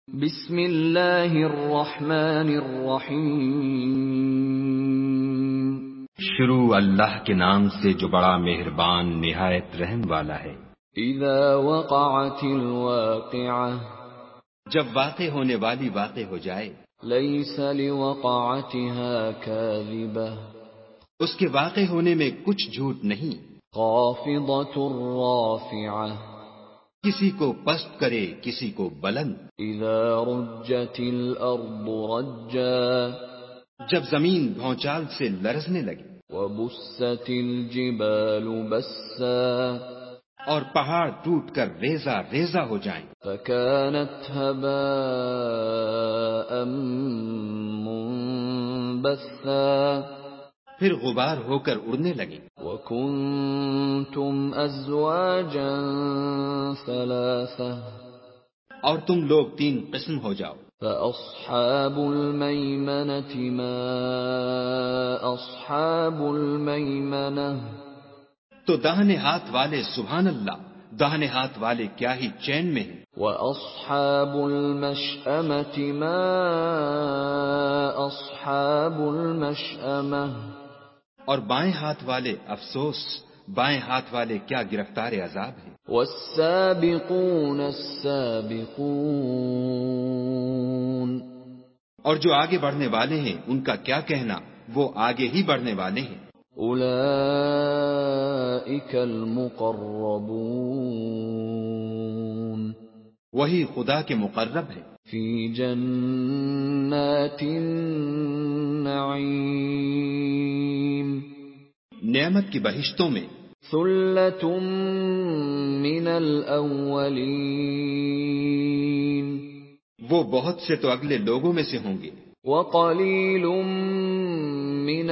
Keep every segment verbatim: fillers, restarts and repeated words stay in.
بسم اللہ الرحمن الرحیم۔ شروع اللہ کے نام سے جو بڑا مہربان نہایت رحم والا ہے۔ اذا وقعت الواقعہ، جب واقع ہونے والی واقع ہو جائے۔ لیس لوقعتها کاذبہ، اس کے واقع ہونے میں کچھ جھوٹ نہیں۔ خافضۃ رافعہ، کسی کو پست کرے کسی کو بلند۔ اذا رجت الارض رجا، جب زمین بھونچال سے لرزنے لگے۔ وبست الجبال بسا، اور پہاڑ ٹوٹ کر ریزہ ریزہ ہو جائیں۔ فكانت هباء منبثا، پھر غبار ہو کر اڑنے لگیں۔ وكنتم ازواجا ثلاثة، اور تم لوگ تین قسم ہو جاؤ۔ فاصحاب الميمنة ما اصحاب الميمنة، تو داہنے ہاتھ والے سبحان اللہ، داہنے ہاتھ والے کیا ہی چین میں ہیں۔ واصحاب المشأمة ما اصحاب المشأمة، اور بائیں ہاتھ والے افسوس، بائیں ہاتھ والے کیا گرفتار عذاب ہیں۔ والسابقون السابقون، اور جو آگے بڑھنے والے ہیں ان کا کیا کہنا، وہ آگے ہی بڑھنے والے ہیں۔ اولئک المقربون، وہی خدا کے مقرب ہیں۔ فی جنات النعیم، نعمت کی بہشتوں میں۔ ثلۃ من الاولین، وہ بہت سے تو اگلے لوگوں میں سے ہوں گے۔ وقلیل من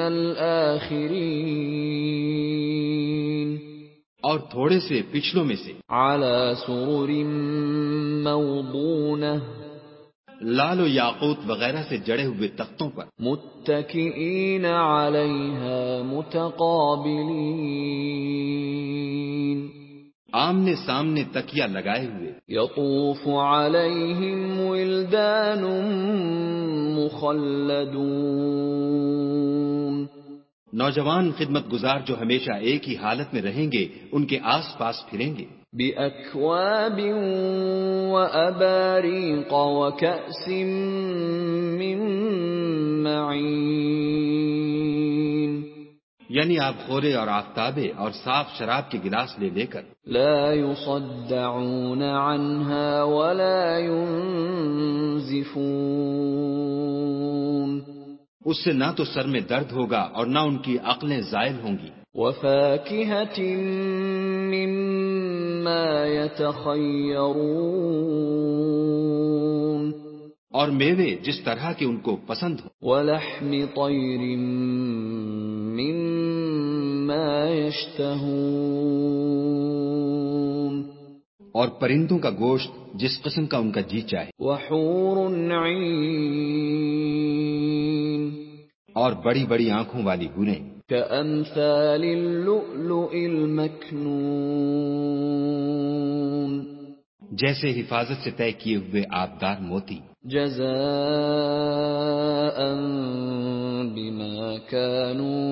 الآخرین، اور تھوڑے سے پچھلوں میں سے۔ علی سرر موضونہ، لال و یاقوت وغیرہ سے جڑے ہوئے تختوں پر۔ متکئین علیہا متقابلین، آمنے سامنے تکیہ لگائے ہوئے۔ یطوف علیہم ولدان مخلدون، نوجوان خدمت گزار جو ہمیشہ ایک ہی حالت میں رہیں گے ان کے آس پاس پھریں گے۔ بأکواب وأباریق وکأس من معین، یعنی آپ خورے اور آفتابے اور صاف شراب کے گلاس لے لے کر۔ لا يصدعون عنها ولا ينزفون، اس سے نہ تو سر میں درد ہوگا اور نہ ان کی عقلیں زائل ہوں گی۔ وفاکہۃ مما یتخیرون، اور میوے جس طرح کے ان کو پسند ہو۔ ولحم طیر مما یشتہون، اور پرندوں کا گوشت جس قسم کا ان کا جی چاہے۔ وحور عین، اور بڑی بڑی آنکھوں والی حوریں۔ کأمثال اللؤلؤ المکنون، جیسے حفاظت سے طے کیے ہوئے آبدار موتی۔ جزاء بما كانوا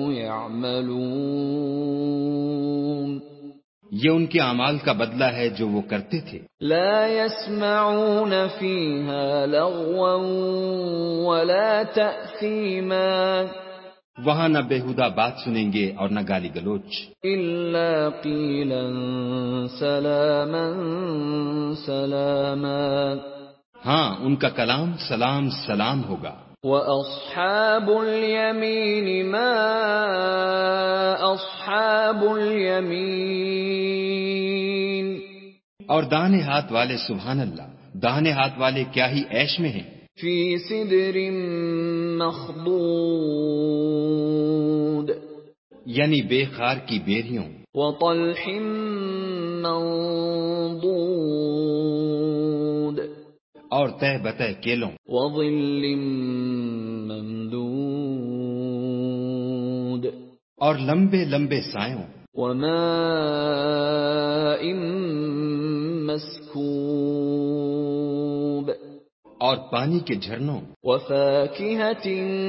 يعملون، یہ ان کے اعمال کا بدلہ ہے جو وہ کرتے تھے۔ لا يسمعون فيها لغوا ولا تأثیما، وہاں نہ بےہودہ بات سنیں گے اور نہ گالی گلوچ۔ الا قیلا سلاما سلاما، ہاں ان کا کلام سلام سلام ہوگا۔ وَأَصْحَابُ الْيَمِينِ مَا أَصْحَابُ الْيَمِينِ، اور داہنے ہاتھ والے سبحان اللہ، داہنے ہاتھ والے کیا ہی عیش میں ہیں۔ فِي سِدْرٍ مَّخْضُودٍ، یعنی بے خار کی بیریوں۔ وَطَلْحٍ مَّنضُودٍ، اور تہ بتہ کیلوں۔ وَظِلٍّ ممدود، اور لمبے لمبے سایوں۔ وَمَاءٍ مَّسْكُوبٍ، اور پانی کے جھرنوں وفاكهة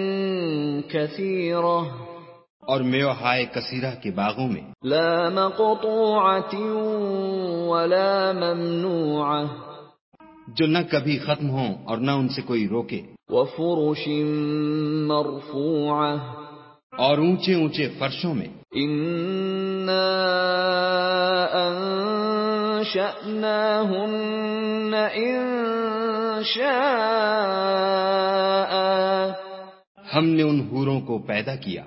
كثيرة اور میوہائے کثیرہ کے باغوں میں لا مقطوعة ولا ممنوعة جو نہ کبھی ختم ہوں اور نہ ان سے کوئی روکے، وفرش مرفوعة اور اونچے اونچے فرشوں میں إنا أنشأناهن إنشاء ہم نے ان حوروں کو پیدا کیا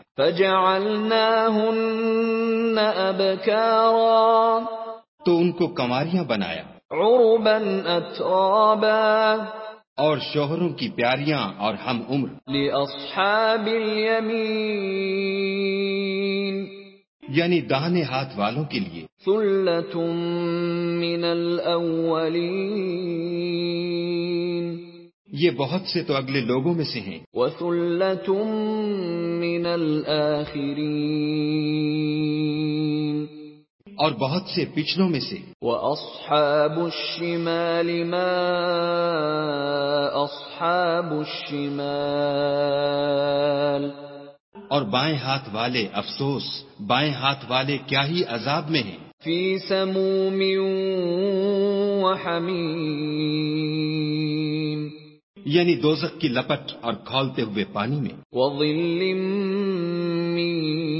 فجعلناهن أبكارا تو ان کو کنواریاں بنایا، عربا أترابا اور شوہروں کی پیاریاں اور ہم عمر، لأصحاب اليمين یعنی داہنے ہاتھ والوں کے لیے ثلة من الأولين یہ بہت سے تو اگلے لوگوں میں سے ہیں، وثلة من الآخرين اور بہت سے پچھلوں میں سے۔ وأصحاب الشمال ما أصحاب الشمال اور بائیں ہاتھ والے افسوس، بائیں ہاتھ والے کیا ہی عذاب میں ہیں، في سموم وحميم یعنی دوزخ کی لپٹ اور کھولتے ہوئے پانی میں، وظل من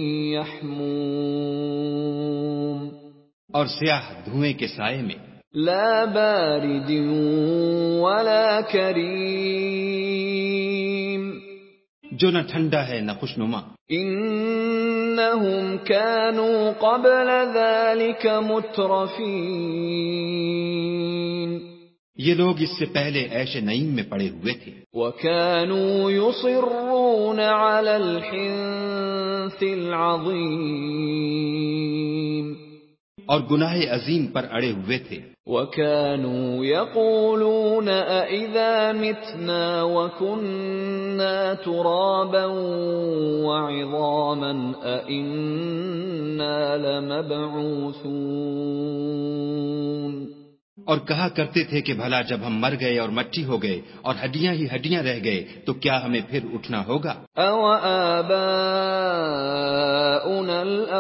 يحموم اور سیاہ دھوئیں کے سائے میں، لا بارد ولا کریم جو نہ ٹھنڈا ہے نہ خوشنما۔ انہم كانوا قبل ذلك مترفین یہ لوگ اس سے پہلے عیش نعیم میں پڑے ہوئے تھے، وكانوا يصرون على الحنث العظیم اور گناہ عظیم پر اڑے ہوئے تھے، وَكَانُوا يَقُولُونَ أَإِذَا مِتْنَا وَكُنَّا تُرَابًا وَعِظَامًا أَإِنَّا لَمَبْعُوثُونَ اور کہا کرتے تھے کہ بھلا جب ہم مر گئے اور مٹی ہو گئے اور ہڈیاں ہی ہڈیاں رہ گئے تو کیا ہمیں پھر اٹھنا ہوگا؟ أَوَآبَاؤُنَا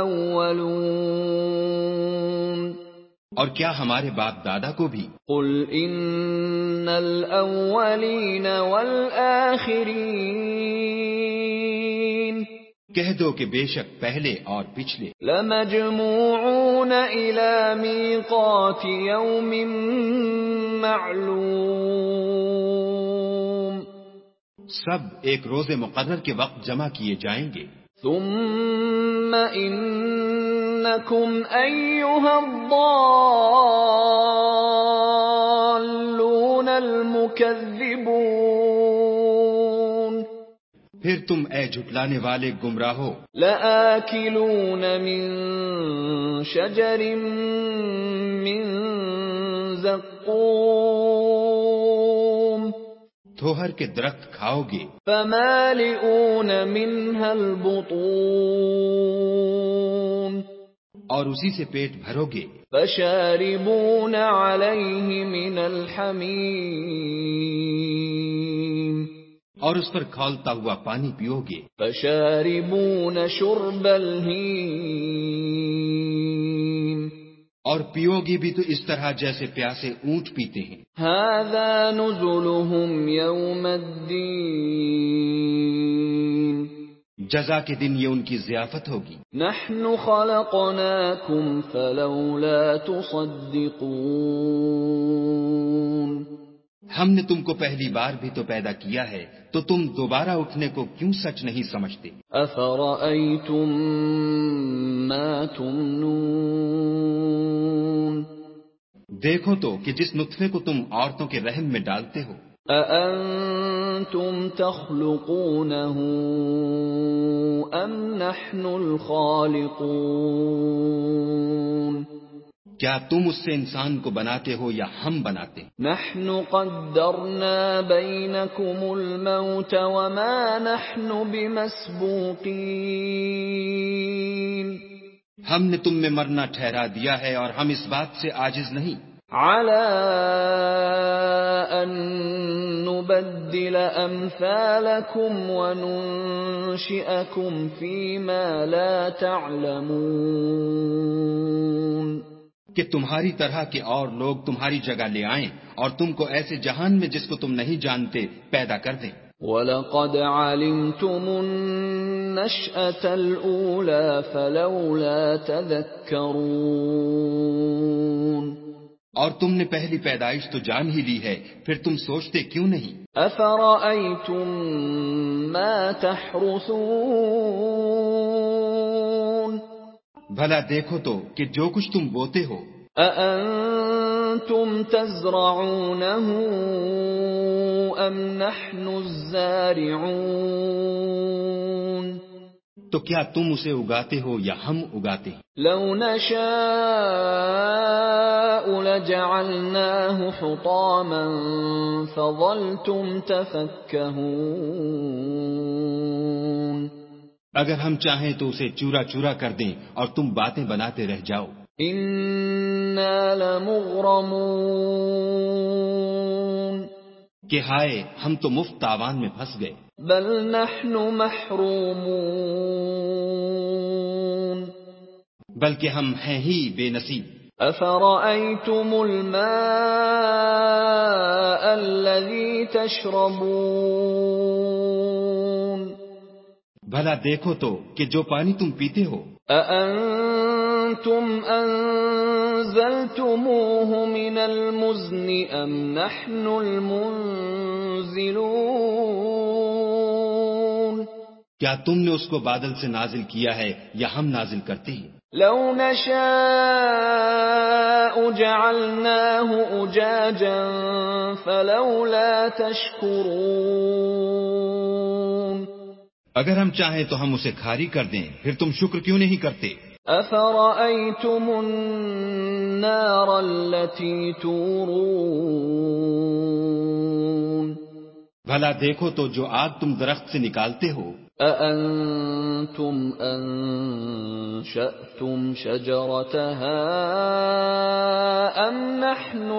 الْأَوَّلُونَ اور کیا ہمارے باپ دادا کو بھی؟ قُلْ إِنَّ الْأَوَّلِينَ وَالْآخِرِينَ کہہ دو کہ بے شک پہلے اور پچھلے لَمَجْمُوعُونَ إِلَى مِيقَاتِ يَوْمٍ مَّعْلُومٍ سب ایک روز مقرر کے وقت جمع کیے جائیں گے۔ ثُمَّ إِنَّكُمْ أَيُّهَا الضَّالُّونَ الْمُكَذِّبُونَ پھر تم اے جھٹلانے والے گمراہو لَآكِلُونَ مِن شَجَرٍ مِّن زَقُّومٍ تھوہر کے درخت کھاؤ گے، فَمَالِئُونَ مِنْهَا الْبُطُونَ اور اسی سے پیٹ بھرو گے، فَشَارِبُونَ عَلَيْهِ مِنَ الْحَمِيمِ اور اس پر کھولتا ہوا پانی پیو گے، فَشَارِبُونَ شُرْبَ الْهِيمِ اور پیو گے بھی تو اس طرح جیسے پیاسے اونٹ پیتے ہیں۔ هَذَا نُزُلُهُمْ يَوْمَ الدِّينِ جزا کے دن یہ ان کی ضیافت ہوگی۔ نَحْنُ خَلَقْنَاكُمْ فَلَوْلَا تُصَدِّقُونَ ہم نے تم کو پہلی بار بھی تو پیدا کیا ہے تو تم دوبارہ اٹھنے کو کیوں سچ نہیں سمجھتے؟ أَفَرَأَيْتُم مَّا تُمْنُونَ دیکھو تو کہ جس نطفے کو تم عورتوں کے رحم میں ڈالتے ہو، أَأَنتُمْ تَخْلُقُونَهُ أَمْ نَحْنُ الْخَالِقُونَ کیا تم اس سے انسان کو بناتے ہو یا ہم بناتے ہیں؟ نَحْنُ قَدَّرْنَا بَيْنَكُمُ الْمَوْتَ وَمَا نَحْنُ بِمَسْبُوقِينَ ہم نے تم میں مرنا ٹھہرا دیا ہے اور ہم اس بات سے عاجز نہیں، عَلَىٰ أَن نُبَدِّلَ أَمْثَالَكُمْ وَنُنشِئَكُمْ فِيمَا لَا تَعْلَمُونَ کہ تمہاری طرح کے اور لوگ تمہاری جگہ لے آئیں اور تم کو ایسے جہان میں جس کو تم نہیں جانتے پیدا کر دیں. وَلَقَدْ عَلِمْتُمُ النَّشْأَةَ الْأُولَى فَلَوْلَا تَذَكَّرُونَ اور تم نے پہلی پیدائش تو جان ہی لی ہے، پھر تم سوچتے کیوں نہیں؟ أَفَرَأَيْتُم مَّا تَحْرُثُونَ بھلا دیکھو تو کہ جو کچھ تم بوتے ہو، أَأَنتُمْ تَزْرَعُونَهُ أَمْ نَحْنُ الزَّارِعُونَ تو کیا تم اسے اگاتے ہو یا ہم اگاتے ہیں؟ لَوْ نَشَاءُ لَجَعَلْنَاهُ حُطَامًا فَظَلْتُمْ تَفَكَّهُونَ اگر ہم چاہیں تو اسے چورا چورا کر دیں اور تم باتیں بناتے رہ جاؤ. إِنَّا لَمُغْرَمُونَ کہ ہائے ہم تو مفت تاوان میں پھنس گئے. بل نحن محرومون بلکہ ہم ہیں ہی بے نصیب. أفرأيتم الماء الذي تشربون بھلا دیکھو تو کہ جو پانی تم پیتے ہو، أأنتم أنزلتموه من المزن أم نحن المنزلون کیا تم نے اس کو بادل سے نازل کیا ہے یا ہم نازل کرتے ہیں؟ لو نشاء جعلناه أجاجا فلولا تشكرون اگر ہم چاہیں تو ہم اسے کھاری کر دیں، پھر تم شکر کیوں نہیں کرتے؟ أفرأيتم النار التي تورون بھلا دیکھو تو جو آگ تم درخت سے نکالتے ہو، أأنتم أنشأتم شجرتها أم نحن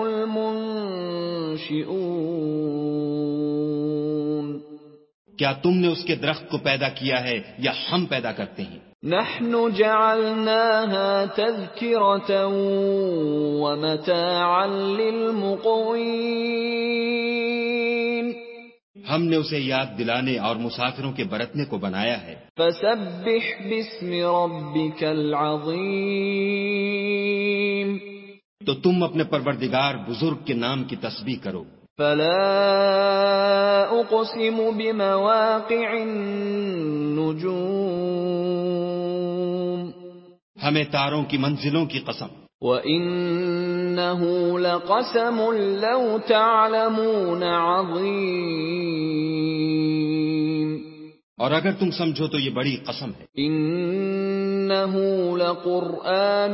المنشئون کیا تم نے اس کے درخت کو پیدا کیا ہے یا ہم پیدا کرتے ہیں؟ نحن جعلناها تذكرة ومتاعا للمقوين ہم نے اسے یاد دلانے اور مسافروں کے برتنے کو بنایا ہے. فسبح باسم ربك العظيم تو تم اپنے پروردگار بزرگ کے نام کی تسبیح کرو. فلا اقسم بمواقع النجوم ہمیں تاروں کی منزلوں کی قسم. وَإِنَّهُ لَقَسَمٌ لَوْ تَعْلَمُونَ عَظِيمٌ اور اگر تم سمجھو تو یہ بڑی قسم ہے. إِنَّهُ لَقُرْآنٌ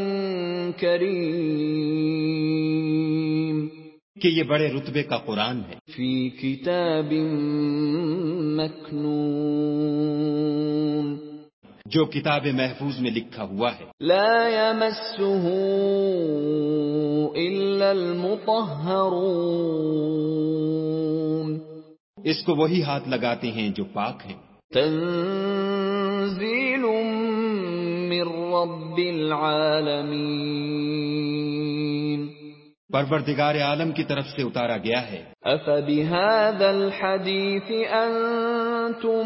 كَرِيمٌ کہ یہ بڑے رتبے کا قرآن ہے. فِي كِتَابٍ مَّكْنُونٍ جو کتاب محفوظ میں لکھا ہوا ہے. لا يمسه إلا المطهرون اس کو وہی ہاتھ لگاتے ہیں جو پاک ہیں. تنزيل من رب العالمين پروردگار عالم کی طرف سے اتارا گیا ہے. أفبهذا الحديث أنتم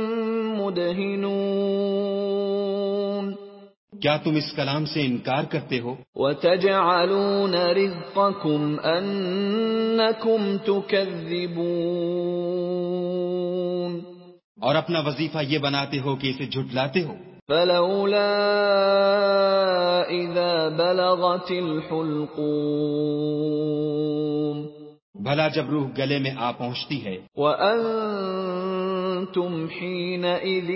مدهنون کیا تم اس کلام سے انکار کرتے ہو؟ وَتَجْعَلُونَ رِزْقَكُمْ أَنَّكُمْ تُكَذِّبُونَ اور اپنا وظیفہ یہ بناتے ہو کہ اسے جھٹلاتے ہو. فَلَوْلَا إِذَا بَلَغَتِ الْحُلْقُومَ بھلا جب روح گلے میں آ پہنچتی ہے. وَأَنْتُمْ حِينَئِذٍ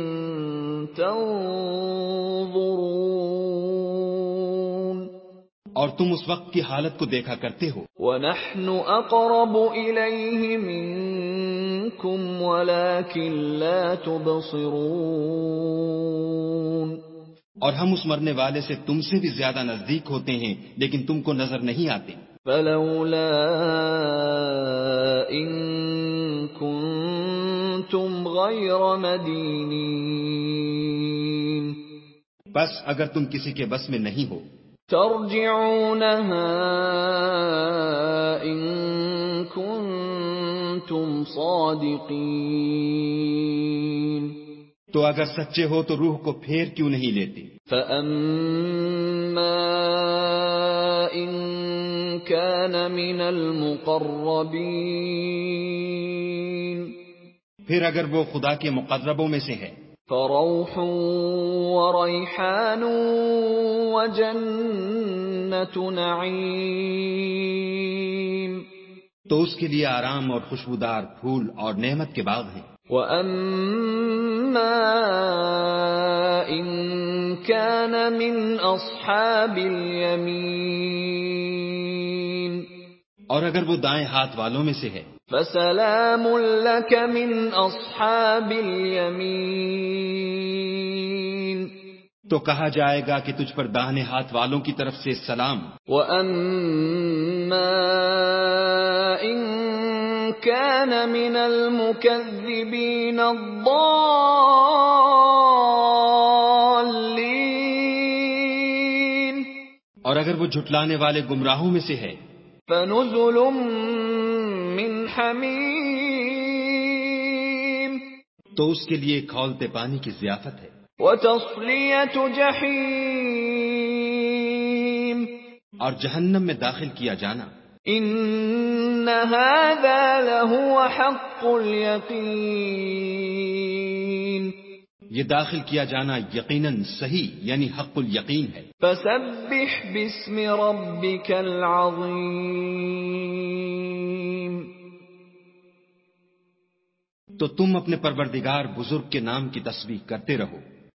تَنظُرُونَ اور تم اس وقت کی حالت کو دیکھا کرتے ہو. وَنَحْنُ أَقْرَبُ إِلَيْهِ مِنْكُمْ وَلَكِنْ لَا تُبْصِرُونَ اور ہم اس مرنے والے سے تم سے بھی زیادہ نزدیک ہوتے ہیں لیکن تم کو نظر نہیں آتے. فلولا ان کنتم غیر مدینین، بس اگر تم کسی کے بس میں نہیں ہو، ترجعونها ان کنتم صادقین، تو اگر سچے ہو تو روح کو پھیر کیوں نہیں لیتے؟ فَأَمَّا إِن كَانَ مِنَ الْمُقَرَّبِينَ، پھر اگر وہ خدا کے مقربوں میں سے ہے، فَرَوْحٌ وَرَيْحَانٌ وَجَنَّةُ نَعِيمٍ، تو اس کے لیے آرام اور خوشبودار پھول اور نعمت کے باغ ہیں۔ وَأَمَّا إِن كَانَ مِنْ أَصْحَابِ الْيَمِينِ، اور اگر وہ دائیں ہاتھ والوں میں سے ہے، فَسَلَامٌ لَكَ مِنْ أَصْحَابِ الْيَمِينِ، تو کہا جائے گا کہ تجھ پر داہنے ہاتھ والوں کی طرف سے سلام۔ وَأَمَّا إِن كَانَ مِنَ الْمُكَذِّبِينَ الضَّالِّينَ، اور اگر وہ جھٹلانے والے گمراہوں میں سے ہے، فَنُزُلٌ مِّنْ حَمِيمٍ، تو اس کے لیے کھولتے پانی کی ضیافت ہے، وَتَصْلِيَةُ جَحِيمٍ، اور جہنم میں داخل کیا جانا۔ إِنَّ هَذَا لَهُوَ حَقُّ الْيَقِينِ، یہ داخل کیا جانا یقیناً صحیح یعنی حق الیقین ہے۔ فَسَبِّحْ بِاسْمِ رَبِّكَ الْعَظِيمِ، تو تم اپنے پروردگار بزرگ کے نام کی تسبیح کرتے رہو۔